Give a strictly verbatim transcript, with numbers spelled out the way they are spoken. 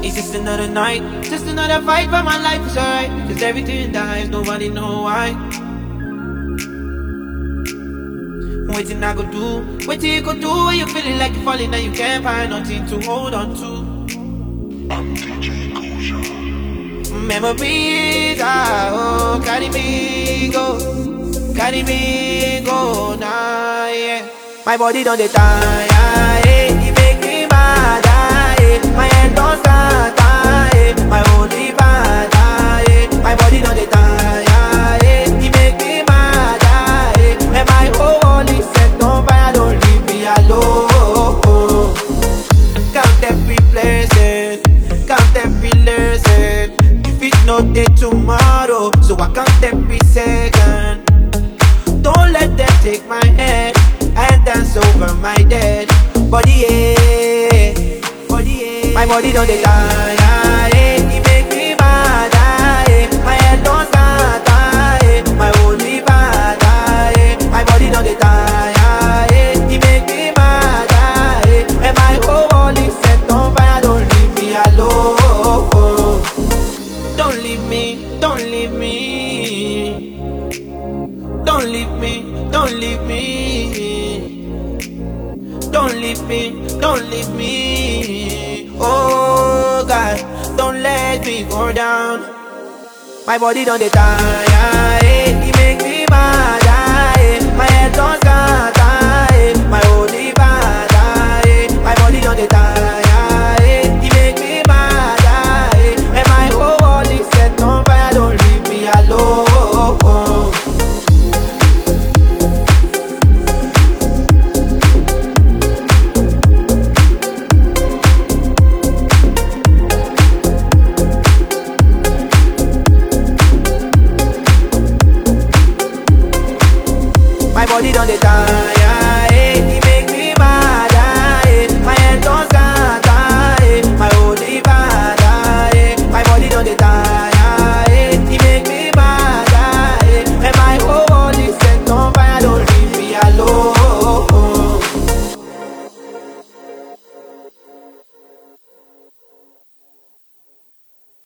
It's just another night, just another fight, but my life is alright. Cause everything dies, nobody know why. Waiting I go do, waiting you go do when you feeling like you're falling and you can't find nothing to hold on to. I'm D J Kosha. Memories are, oh, carry me go, carry me go now, yeah. My body don't dey tire, yeah. It make me mad, yeah. My head don't start, yeah. My body bad, yeah. My body don't dey tire, yeah. It make me mad, yeah. And my whole world is set on fire, don't leave me alone. Count every blessing, count every lesson. If it's not there tomorrow, so I count every second. Don't let them take my head and dance over my dead body, yeah. Body, yeah. My body don't dey die, yeah. It make me mad, yeah. My head don't start, yeah. My body bad, yeah. My body don't dey die, yeah. It make me mad, yeah. And my whole world is set on fire, don't leave me alone. Don't leave me, don't leave me. Don't leave me, don't leave me. Don't leave me, don't leave me. Oh God, don't let me go down. My body don't dey tire, eh. It make me mad, eh. My head don't start, eh. My body bad, eh. My body don't dey tire, eh. It make me mad, eh. And my whole world is set on fire, don't leave me alone. My body don't dey die.